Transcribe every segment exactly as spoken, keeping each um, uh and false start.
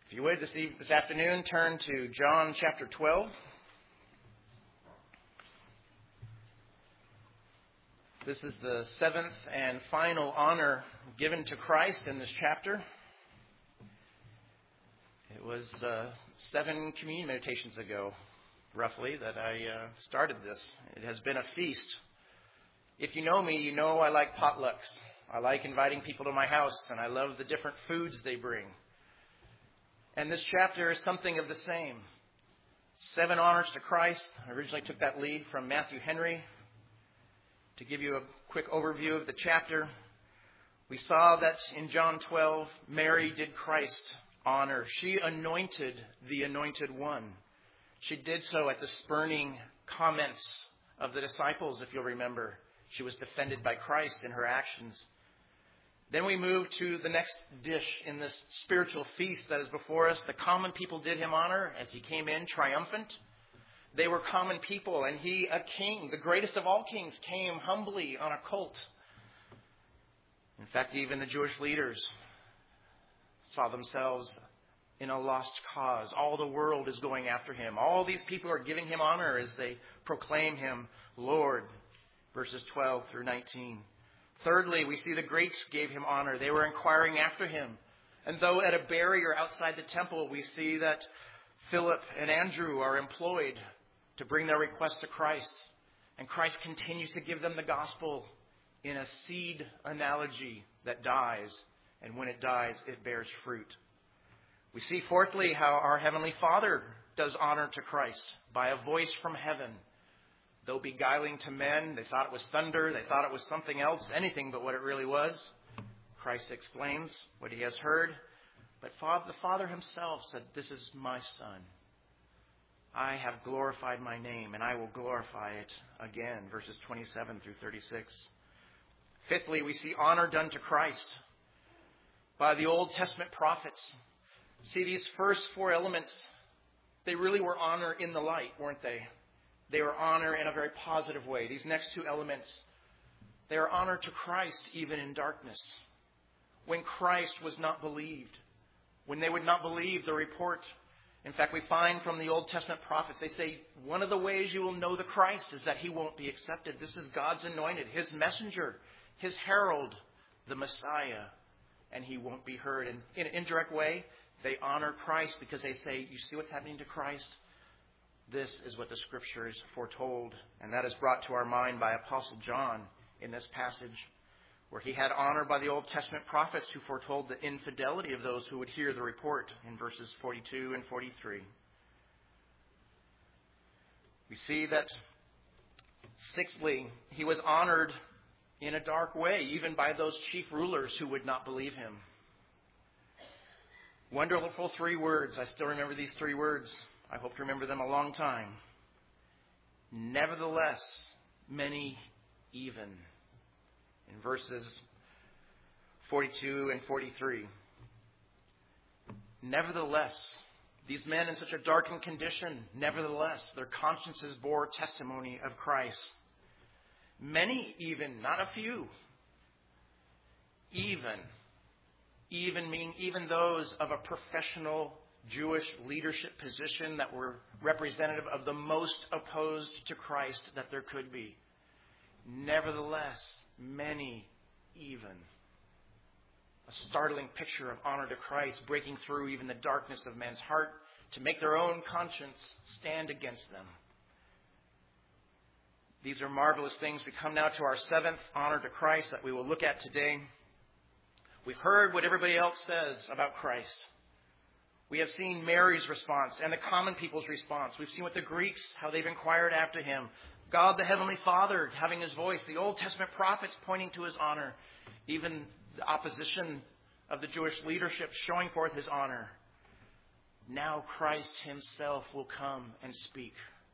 If you would, this, eve- this afternoon, turn to John chapter twelve. This is the seventh and final honor given to Christ in this chapter. It was uh, seven communion meditations ago, roughly, that I uh, started this. It has been a feast. If you know me, you know I like potlucks. I like inviting people to my house, and I love the different foods they bring. And this chapter is something of the same. Seven honors to Christ. I originally took that lead from Matthew Henry. To give you a quick overview of the chapter, we saw that in John twelve, Mary did Christ honor. She anointed the Anointed One. She did so at the spurning comments of the disciples, if you'll remember. She was defended by Christ in her actions. Then we move to the next dish in this spiritual feast that is before us. The common people did him honor as he came in triumphant. They were common people, and he, a king, the greatest of all kings, came humbly on a colt. In fact, even the Jewish leaders saw themselves in a lost cause. All the world is going after him. All these people are giving him honor as they proclaim him Lord. Verses twelve through nineteen. Thirdly, we see the Greeks gave him honor. They were inquiring after him. And though at a barrier outside the temple, we see that Philip and Andrew are employed to bring their request to Christ. And Christ continues to give them the gospel in a seed analogy that dies. And when it dies, it bears fruit. We see, fourthly, how our Heavenly Father does honor to Christ by a voice from heaven. Though beguiling to men, they thought it was thunder, they thought it was something else, anything but what it really was. Christ explains what he has heard. But the Father himself said, "This is my Son. I have glorified my name, and I will glorify it again." Verses twenty-seven through thirty-six. Fifthly, we see honor done to Christ by the Old Testament prophets. See, these first four elements, they really were honor in the light, weren't they? They were honor in a very positive way. These next two elements, they are honor to Christ even in darkness. When Christ was not believed, when they would not believe the report. In fact, we find from the Old Testament prophets, they say, one of the ways you will know the Christ is that he won't be accepted. This is God's anointed, his messenger, his herald, the Messiah, and he won't be heard. And in an indirect way, they honor Christ because they say, you see what's happening to Christ? This is what the Scriptures foretold, and that is brought to our mind by Apostle John in this passage, where he had honor by the Old Testament prophets who foretold the infidelity of those who would hear the report in verses forty-two and forty-three. We see that, sixthly, he was honored in a dark way, even by those chief rulers who would not believe him. Wonderful three words. I still remember these three words. I hope to remember them a long time. Nevertheless, many even. In verses forty-two and forty-three. Nevertheless, these men in such a darkened condition, nevertheless, their consciences bore testimony of Christ. Many even, not a few. Even. Even meaning even those of a professional Jewish leadership position that were representative of the most opposed to Christ that there could be. Nevertheless, many even. A startling picture of honor to Christ breaking through even the darkness of man's heart to make their own conscience stand against them. These are marvelous things. We come now to our seventh honor to Christ that we will look at today. We've heard what everybody else says about Christ. We have seen Mary's response and the common people's response. We've seen what the Greeks, how they've inquired after him. God the Heavenly Father having his voice. The Old Testament prophets pointing to his honor. Even the opposition of the Jewish leadership showing forth his honor. Now Christ himself will come and speak.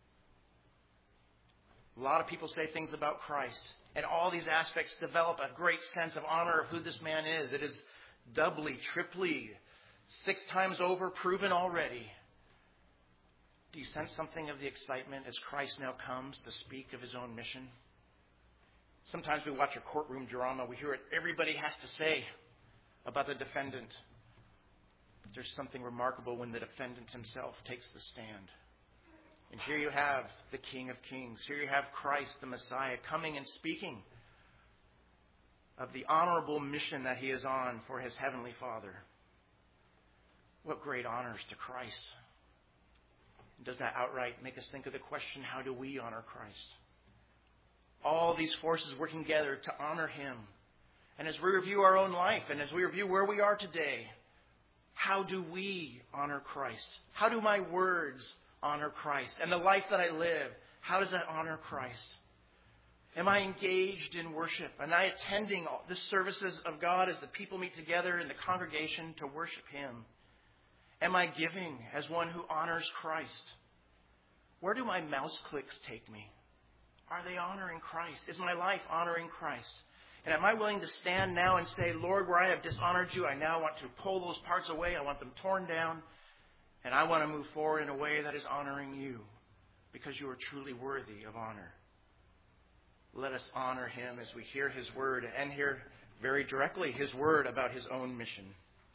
A lot of people say things about Christ. And all these aspects develop a great sense of honor of who this man is. It is doubly, triply, six times over proven already. Do you sense something of the excitement as Christ now comes to speak of his own mission? Sometimes we watch a courtroom drama. We hear what everybody has to say about the defendant. But there's something remarkable when the defendant himself takes the stand. And here you have the King of Kings. Here you have Christ, the Messiah, coming and speaking of the honorable mission that he is on for his heavenly Father. What great honors to Christ. Does that outright make us think of the question, how do we honor Christ? All these forces working together to honor him. And as we review our own life and as we review where we are today, how do we honor Christ? How do my words honor Christ? And the life that I live, how does that honor Christ? Am I engaged in worship? Am I attending the services of God as the people meet together in the congregation to worship him? Am I giving as one who honors Christ? Where do my mouse clicks take me? Are they honoring Christ? Is my life honoring Christ? And am I willing to stand now and say, Lord, where I have dishonored you, I now want to pull those parts away. I want them torn down. And I want to move forward in a way that is honoring you because you are truly worthy of honor. Let us honor him as we hear his word and hear very directly his word about his own mission.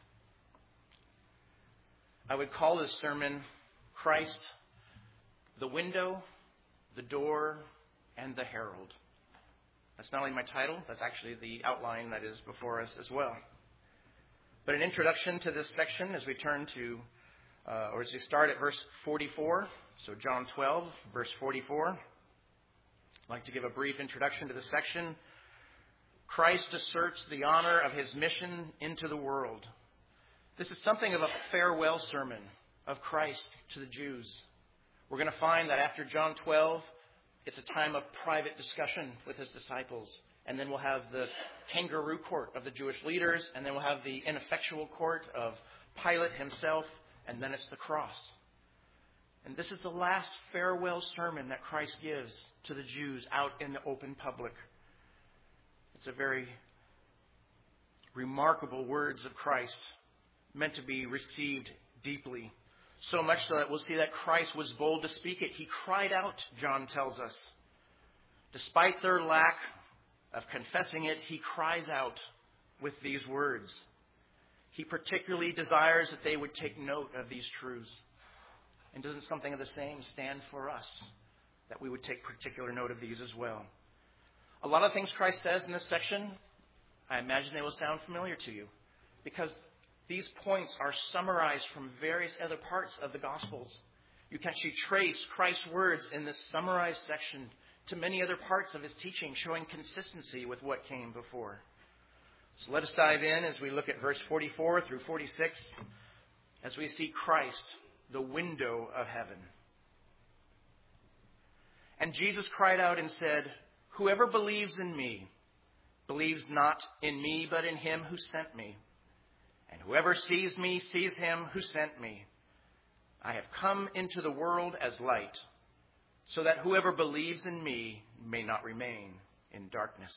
I would call this sermon, Christ, the window, the door, and the herald. That's not only my title, that's actually the outline that is before us as well. But an introduction to this section as we turn to, uh, or as we start at verse forty-four, so John twelve, verse forty-four. I'd like to give a brief introduction to this section. Christ asserts the honor of his mission into the world. This is something of a farewell sermon of Christ to the Jews. We're going to find that after John twelve, it's a time of private discussion with his disciples. And then we'll have the kangaroo court of the Jewish leaders. And then we'll have the ineffectual court of Pilate himself. And then it's the cross. And this is the last farewell sermon that Christ gives to the Jews out in the open public. It's a very remarkable words of Christ, meant to be received deeply. So much so that we'll see that Christ was bold to speak it. He cried out, John tells us. Despite their lack of confessing it, he cries out with these words. He particularly desires that they would take note of these truths. And doesn't something of the same stand for us? That we would take particular note of these as well. A lot of things Christ says in this section, I imagine they will sound familiar to you. Because these points are summarized from various other parts of the Gospels. You can actually trace Christ's words in this summarized section to many other parts of his teaching, showing consistency with what came before. So let us dive in as we look at verse forty-four through forty-six, as we see Christ, the window of heaven. And Jesus cried out and said, "Whoever believes in me, believes not in me, but in him who sent me. And whoever sees me, sees him who sent me. I have come into the world as light, so that whoever believes in me may not remain in darkness."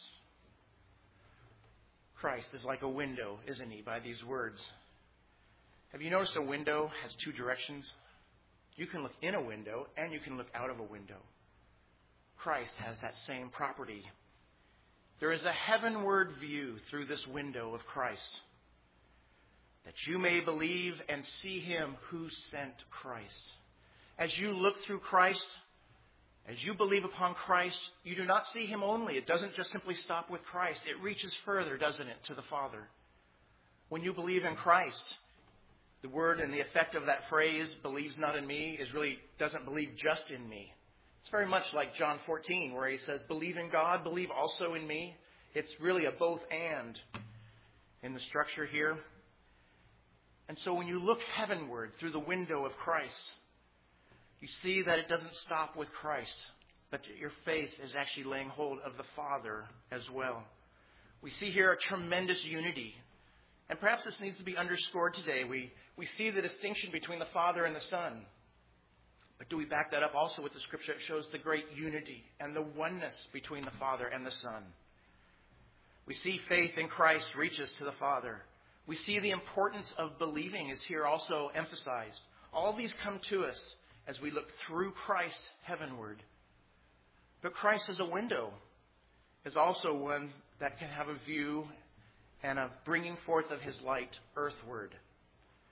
Christ is like a window, isn't he, by these words? Have you noticed a window has two directions? You can look in a window and you can look out of a window. Christ has that same property. There is a heavenward view through this window of Christ, that you may believe and see him who sent Christ. As you look through Christ, as you believe upon Christ, you do not see him only. It doesn't just simply stop with Christ. It reaches further, doesn't it, to the Father. When you believe in Christ, the word and the effect of that phrase, believes not in me, is really doesn't believe just in me. It's very much like John fourteen, where he says, believe in God, believe also in me. It's really a both and in the structure here. And so when you look heavenward through the window of Christ, you see that it doesn't stop with Christ, but your faith is actually laying hold of the Father as well. We see here a tremendous unity. And perhaps this needs to be underscored today. We, we see the distinction between the Father and the Son. But do we back that up also with the Scripture? It shows the great unity and the oneness between the Father and the Son. We see faith in Christ reaches to the Father. We see the importance of believing is here also emphasized. All these come to us as we look through Christ heavenward. But Christ as a window is also one that can have a view and a bringing forth of his light earthward.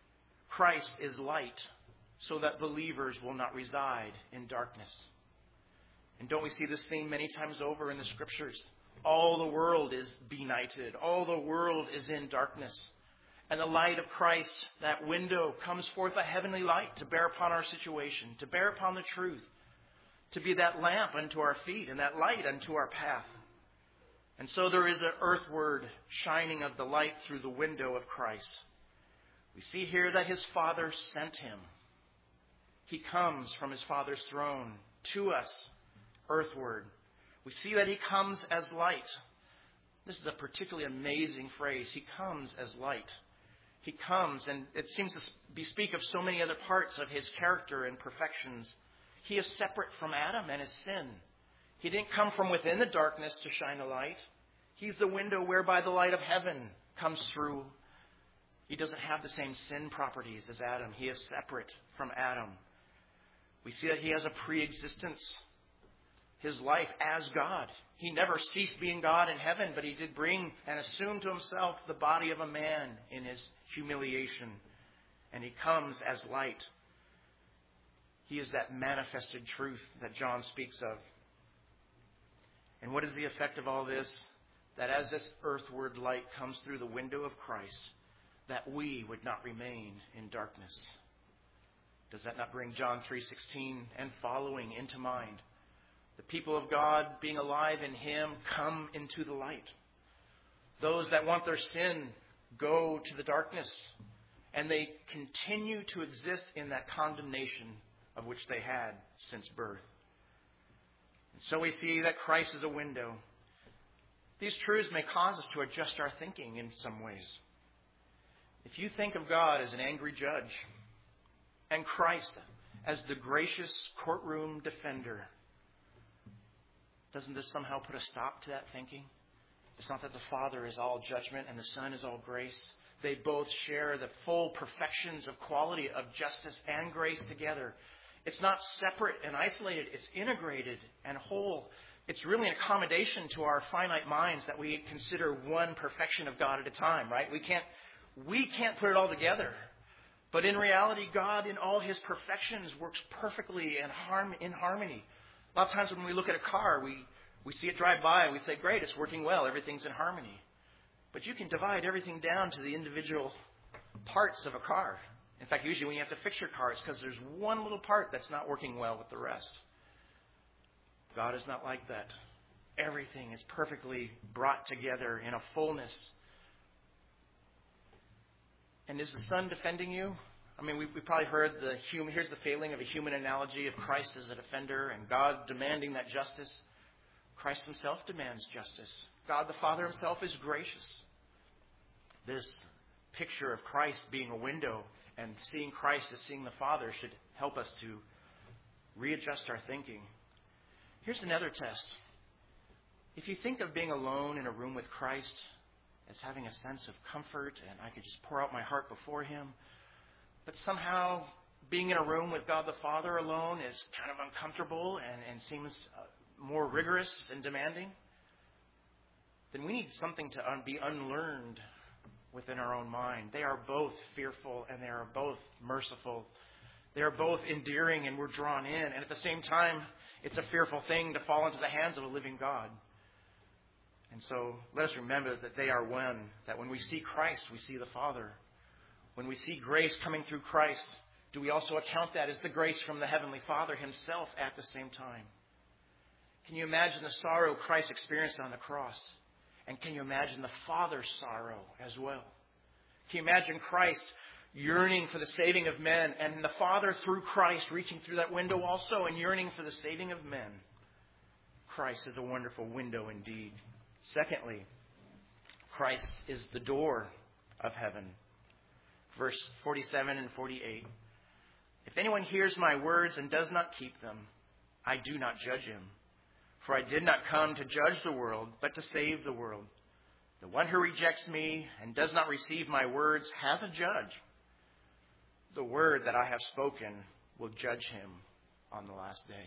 Christ is light, so that believers will not reside in darkness. And don't we see this theme many times over in the Scriptures? All the world is benighted. All the world is in darkness. And the light of Christ, that window, comes forth a heavenly light to bear upon our situation, to bear upon the truth, to be that lamp unto our feet and that light unto our path. And so there is an earthward shining of the light through the window of Christ. We see here that his Father sent him. He comes from his Father's throne to us earthward. We see that he comes as light. This is a particularly amazing phrase. He comes as light. He comes, and it seems to bespeak of so many other parts of his character and perfections. He is separate from Adam and his sin. He didn't come from within the darkness to shine a light. He's the window whereby the light of heaven comes through. He doesn't have the same sin properties as Adam. He is separate from Adam. We see that he has a pre-existence. His life as God. He never ceased being God in heaven, but he did bring and assume to himself the body of a man in his humiliation. And he comes as light. He is that manifested truth that John speaks of. And what is the effect of all this? That as this earthward light comes through the window of Christ, that we would not remain in darkness. Does that not bring John three sixteen and following into mind? The people of God, being alive in him, come into the light. Those that want their sin go to the darkness, and they continue to exist in that condemnation of which they had since birth. And so we see that Christ is a window. These truths may cause us to adjust our thinking in some ways. If you think of God as an angry judge and Christ as the gracious courtroom defender, doesn't this somehow put a stop to that thinking? It's not that the Father is all judgment and the Son is all grace. They both share the full perfections of quality of justice and grace together. It's not separate and isolated. It's integrated and whole. It's really an accommodation to our finite minds that we consider one perfection of God at a time, right? We can't, we can't put it all together. But in reality, God, in all his perfections, works perfectly and harm, in harmony. A lot of times when we look at a car, we, we see it drive by and we say, great, it's working well, everything's in harmony. But you can divide everything down to the individual parts of a car. In fact, usually when you have to fix your car, it's because there's one little part that's not working well with the rest. God is not like that. Everything is perfectly brought together in a fullness. And is the Son defending you? I mean, we, we probably heard the human, here's the failing of a human analogy of Christ as a defender and God demanding that justice. Christ himself demands justice. God the Father himself is gracious. This picture of Christ being a window and seeing Christ as seeing the Father should help us to readjust our thinking. Here's another test. If you think of being alone in a room with Christ as having a sense of comfort and I could just pour out my heart before him, but somehow being in a room with God the Father alone is kind of uncomfortable and, and seems more rigorous and demanding, then we need something to un- be unlearned within our own mind. They are both fearful and they are both merciful. They are both endearing and we're drawn in. And at the same time, it's a fearful thing to fall into the hands of a living God. And so let us remember that they are one, that when we see Christ, we see the Father. When we see grace coming through Christ, do we also account that as the grace from the Heavenly Father himself at the same time? Can you imagine the sorrow Christ experienced on the cross? And can you imagine the Father's sorrow as well? Can you imagine Christ yearning for the saving of men and the Father through Christ reaching through that window also and yearning for the saving of men? Christ is a wonderful window indeed. Secondly, Christ is the door of heaven. Verse forty-seven and forty-eight. If anyone hears my words and does not keep them, I do not judge him. For I did not come to judge the world, but to save the world. The one who rejects me and does not receive my words has a judge. The word that I have spoken will judge him on the last day.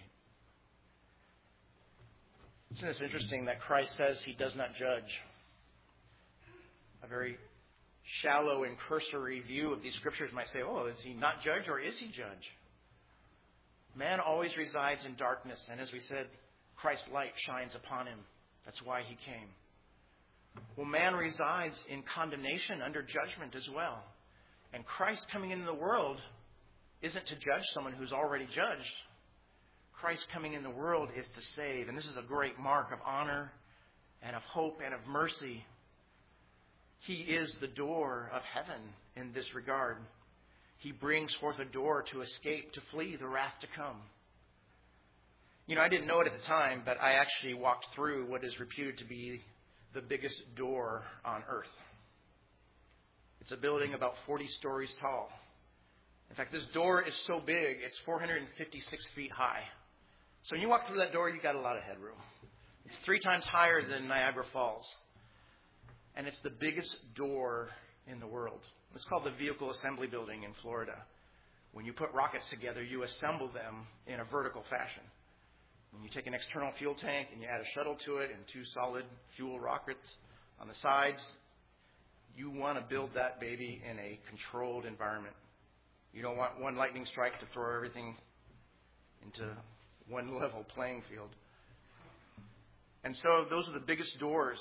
Isn't this interesting that Christ says he does not judge? A very shallow and cursory view of these scriptures might say, oh, is he not judge or is he judge? Man always resides in darkness, and as we said, Christ's light shines upon him. That's why he came. Well, man resides in condemnation, under judgment as well. And Christ coming into the world isn't to judge someone who's already judged. Christ coming in the world is to save. And this is a great mark of honor and of hope and of mercy. He is the door of heaven in this regard. He brings forth a door to escape, to flee the wrath to come. You know, I didn't know it at the time, but I actually walked through what is reputed to be the biggest door on earth. It's a building about forty stories tall. In fact, this door is so big, it's four hundred fifty-six feet high. So when you walk through that door, you've got a lot of headroom. It's three times higher than Niagara Falls. And it's the biggest door in the world. It's called the Vehicle Assembly Building in Florida. When you put rockets together, you assemble them in a vertical fashion. When you take an external fuel tank and you add a shuttle to it and two solid fuel rockets on the sides, you want to build that baby in a controlled environment. You don't want one lightning strike to throw everything into one level playing field. And so those are the biggest doors.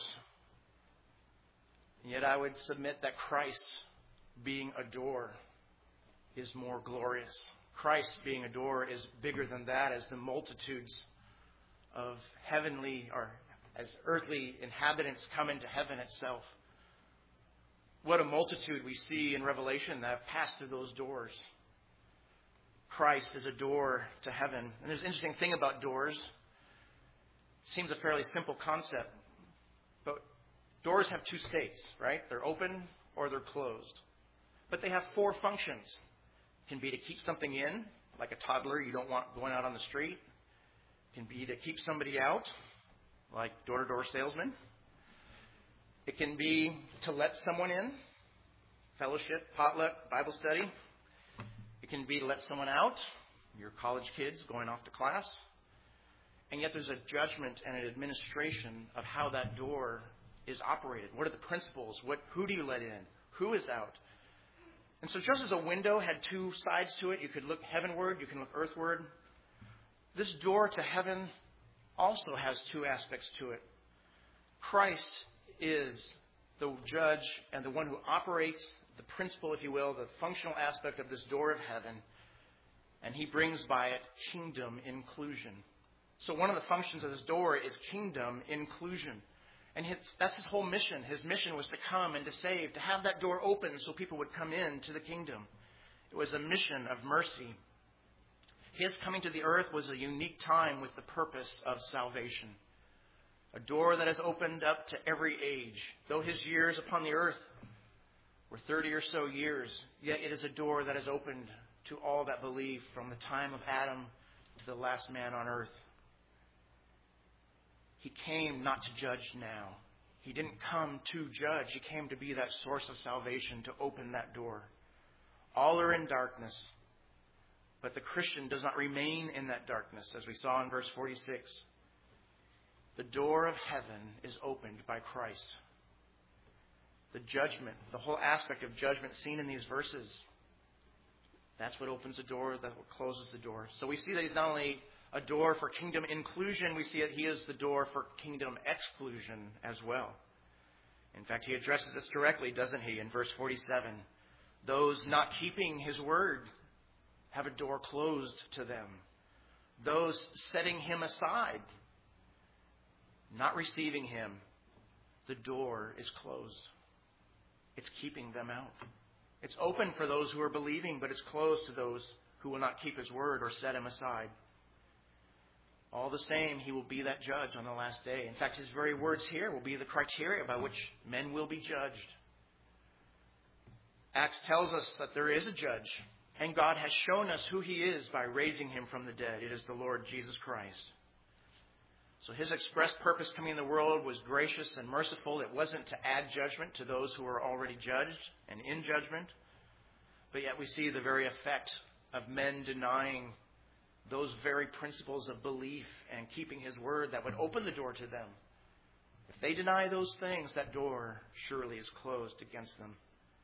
And yet I would submit that Christ being a door is more glorious. Christ being a door is bigger than that, as the multitudes of heavenly or as earthly inhabitants come into heaven itself. What a multitude we see in Revelation that have passed through those doors. Christ is a door to heaven. And there's an interesting thing about doors. It seems a fairly simple concept. But doors have two states, right? They're open or they're closed. But they have four functions. It can be to keep something in, like a toddler you don't want going out on the street. It can be to keep somebody out, like door-to-door salesman. It can be to let someone in, fellowship, potluck, Bible study. It can be to let someone out, your college kids going off to class. And yet there's a judgment and an administration of how that door is operated. What are the principles? What, who do you let in? Who is out? And so just as a window had two sides to it, you could look heavenward, you can look earthward. This door to heaven also has two aspects to it. Christ is the judge and the one who operates the principle, if you will, the functional aspect of this door of heaven. And he brings by it kingdom inclusion. So one of the functions of this door is kingdom inclusion. And his, that's his whole mission. His mission was to come and to save, to have that door open so people would come in to the kingdom. It was a mission of mercy. His coming to the earth was a unique time with the purpose of salvation. A door that has opened up to every age. Though his years upon the earth were thirty or so years, yet it is a door that has opened to all that believe from the time of Adam to the last man on earth. He came not to judge now. He didn't come to judge. He came to be that source of salvation, to open that door. All are in darkness, but the Christian does not remain in that darkness, as we saw in verse forty-six. The door of heaven is opened by Christ. The judgment, the whole aspect of judgment seen in these verses, that's what opens the door, that's what closes the door. So we see that he's not only a door for kingdom inclusion, we see that he is the door for kingdom exclusion as well. In fact, he addresses this directly, doesn't he, in verse forty-seven. Those not keeping his word have a door closed to them. Those setting him aside, not receiving him, the door is closed. It's keeping them out. It's open for those who are believing, but it's closed to those who will not keep his word or set him aside. All the same, he will be that judge on the last day. In fact, his very words here will be the criteria by which men will be judged. Acts tells us that there is a judge, and God has shown us who he is by raising him from the dead. It is the Lord Jesus Christ. So his express purpose coming in the world was gracious and merciful. It wasn't to add judgment to those who were already judged and in judgment. But yet we see the very effect of men denying those very principles of belief and keeping his word that would open the door to them. If they deny those things, that door surely is closed against them.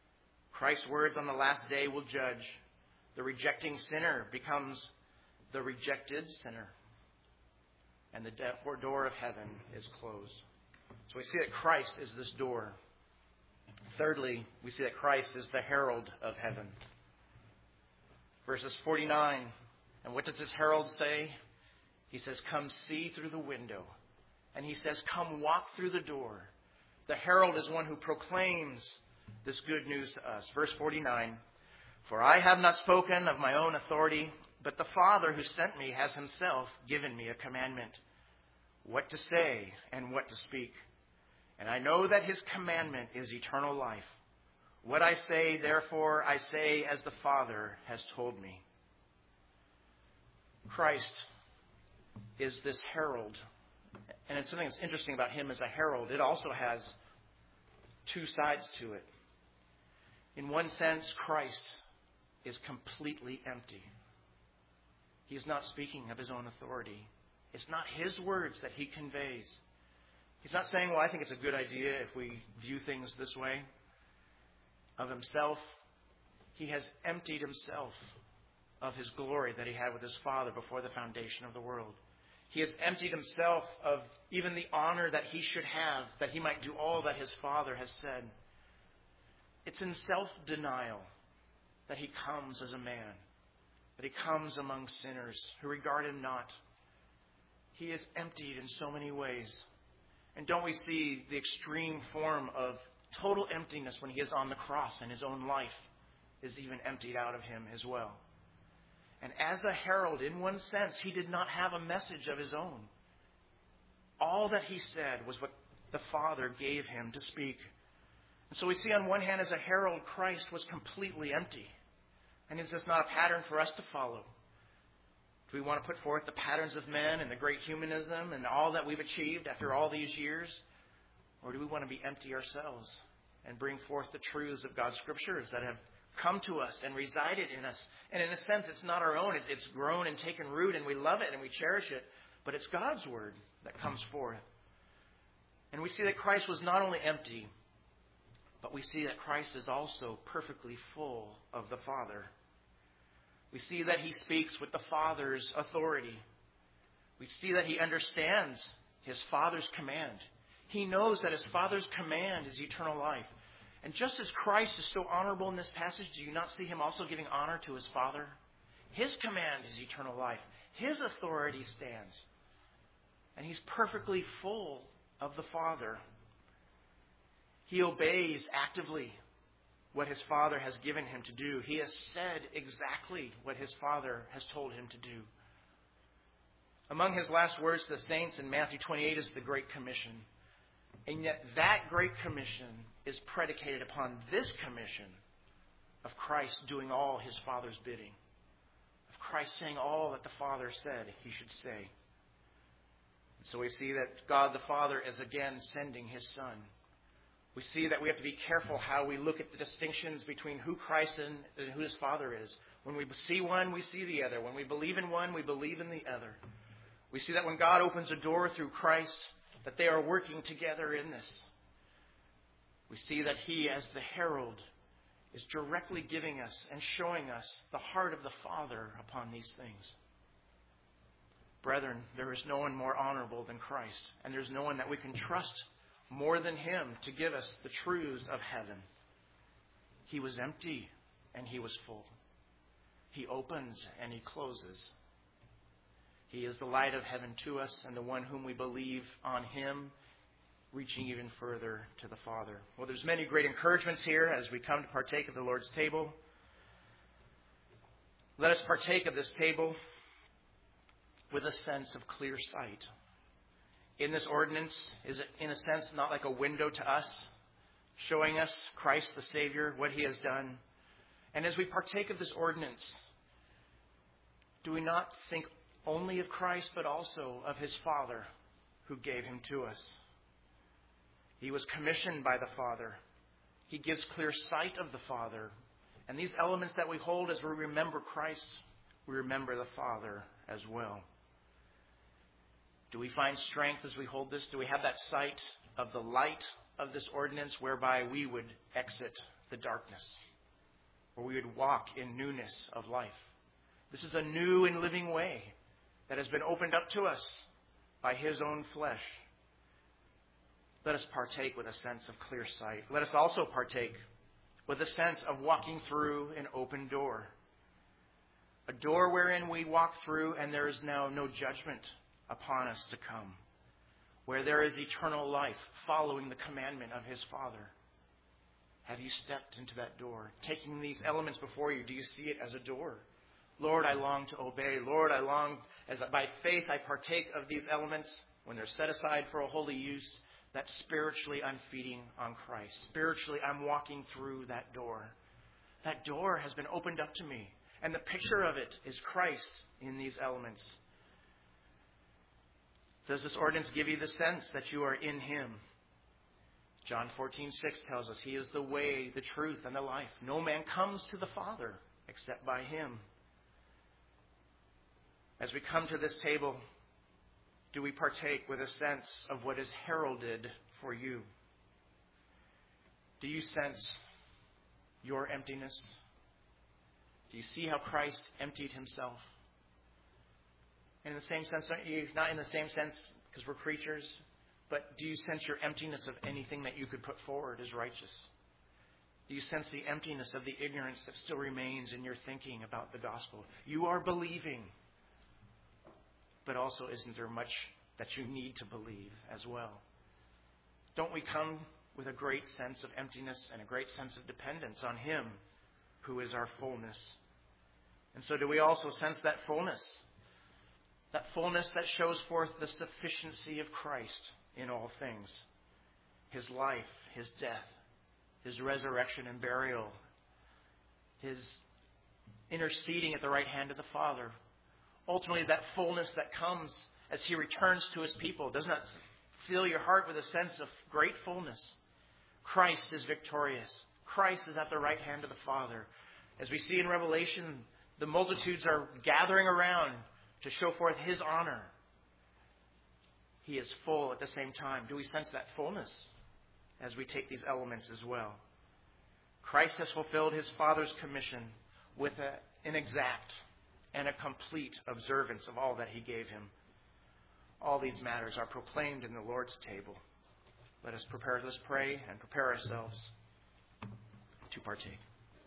Christ's words on the last day will judge. The rejecting sinner becomes the rejected sinner. And the door of heaven is closed. So we see that Christ is this door. Thirdly, we see that Christ is the herald of heaven. Verses forty-nine. And what does this herald say? He says, come see through the window. And he says, come walk through the door. The herald is one who proclaims this good news to us. Verse forty-nine. For I have not spoken of my own authority, but the Father who sent me has himself given me a commandment, what to say and what to speak. And I know that his commandment is eternal life. What I say, therefore, I say as the Father has told me. Christ is this herald. And it's something that's interesting about him as a herald. It also has two sides to it. In one sense, Christ is completely empty. He's not speaking of his own authority. It's not his words that he conveys. He's not saying, well, I think it's a good idea if we view things this way. Of himself, he has emptied himself of his glory that he had with his Father before the foundation of the world. He has emptied himself of even the honor that he should have, that he might do all that his Father has said. It's in self-denial that he comes as a man, that he comes among sinners who regard him not. He is emptied in so many ways. And don't we see the extreme form of total emptiness when he is on the cross and his own life is even emptied out of him as well. And as a herald, in one sense, he did not have a message of his own. All that he said was what the Father gave him to speak. And so we see on one hand, as a herald, Christ was completely empty. And is this not a pattern for us to follow? Do we want to put forth the patterns of men and the great humanism and all that we've achieved after all these years? Or do we want to be empty ourselves and bring forth the truths of God's Scriptures that have come to us and resided in us? And in a sense, it's not our own. It's grown and taken root, and we love it and we cherish it. But it's God's Word that comes forth. And we see that Christ was not only empty, but we see that Christ is also perfectly full of the Father. We see that he speaks with the Father's authority. We see that he understands his Father's command. He knows that his Father's command is eternal life. And just as Christ is so honorable in this passage, do you not see him also giving honor to his Father? His command is eternal life. His authority stands. And he's perfectly full of the Father. He obeys actively what his Father has given him to do. He has said exactly what his Father has told him to do. Among his last words to the saints in Matthew twenty-eight is the Great Commission. And yet that Great Commission is predicated upon this commission of Christ doing all his Father's bidding. Of Christ saying all that the Father said he should say. So we see that God the Father is again sending his Son. We see that we have to be careful how we look at the distinctions between who Christ and, and who his Father is. When we see one, we see the other. When we believe in one, we believe in the other. We see that when God opens a door through Christ, that they are working together in this. We see that he, as the herald, is directly giving us and showing us the heart of the Father upon these things. Brethren, there is no one more honorable than Christ, and there's no one that we can trust more than him to give us the truths of heaven. He was empty and he was full. He opens and he closes. He is the light of heaven to us, and the one whom we believe on him, reaching even further to the Father. Well, there's many great encouragements here as we come to partake of the Lord's table. Let us partake of this table with a sense of clear sight. In this ordinance is, in a sense, not like a window to us, showing us Christ the Savior, what he has done. And as we partake of this ordinance, do we not think only of Christ, but also of his Father who gave him to us? He was commissioned by the Father. He gives clear sight of the Father. And these elements that we hold as we remember Christ, we remember the Father as well. Do we find strength as we hold this? Do we have that sight of the light of this ordinance whereby we would exit the darkness? where we would walk in newness of life. This is a new and living way that has been opened up to us by his own flesh. Let us partake with a sense of clear sight. Let us also partake with a sense of walking through an open door. A door wherein we walk through and there is now no judgment upon us to come. Where there is eternal life following the commandment of his Father. Have you stepped into that door? Taking these elements before you, do you see it as a door? Lord, I long to obey. Lord, I long, as by faith I partake of these elements when they're set aside for a holy use, that spiritually I'm feeding on Christ. Spiritually I'm walking through that door. That door has been opened up to me. And the picture of it is Christ in these elements. Does this ordinance give you the sense that you are in him? John fourteen six tells us he is the way, the truth, and the life. No man comes to the Father except by him. As we come to this table, do we partake with a sense of what is heralded for you? Do you sense your emptiness? Do you see how Christ emptied himself? In the same sense, not in the same sense because we're creatures, but do you sense your emptiness of anything that you could put forward as righteous? Do you sense the emptiness of the ignorance that still remains in your thinking about the gospel? You are believing, but also isn't there much that you need to believe as well? Don't we come with a great sense of emptiness and a great sense of dependence on him who is our fullness? And so do we also sense that fullness? That fullness that shows forth the sufficiency of Christ in all things. His life, his death, his resurrection and burial, his interceding at the right hand of the Father. Ultimately, that fullness that comes as he returns to his people. Does not fill your heart with a sense of great fullness? Christ is victorious. Christ is at the right hand of the Father. As we see in Revelation, the multitudes are gathering around to show forth his honor. He is full at the same time. Do we sense that fullness as we take these elements as well? Christ has fulfilled his Father's commission with a, an exact and a complete observance of all that he gave him. All these matters are proclaimed in the Lord's table. Let us prepare, let's pray and prepare ourselves to partake.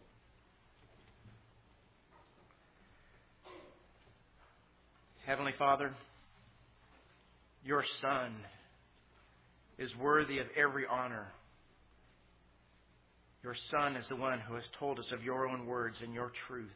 Heavenly Father, your Son is worthy of every honor. Your Son is the one who has told us of your own words and your truth.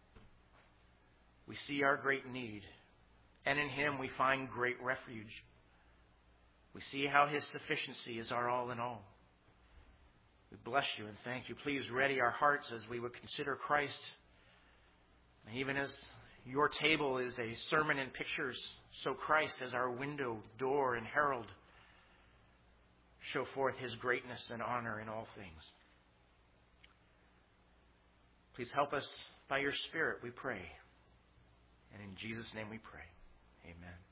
We see our great need, and in him we find great refuge. We see how his sufficiency is our all in all. We bless you and thank you. Please ready our hearts as we would consider Christ. And even as your table is a sermon in pictures, so Christ as our window, door, and herald show forth his greatness and honor in all things. Please help us by your Spirit, we pray. And in Jesus' name we pray. Amen.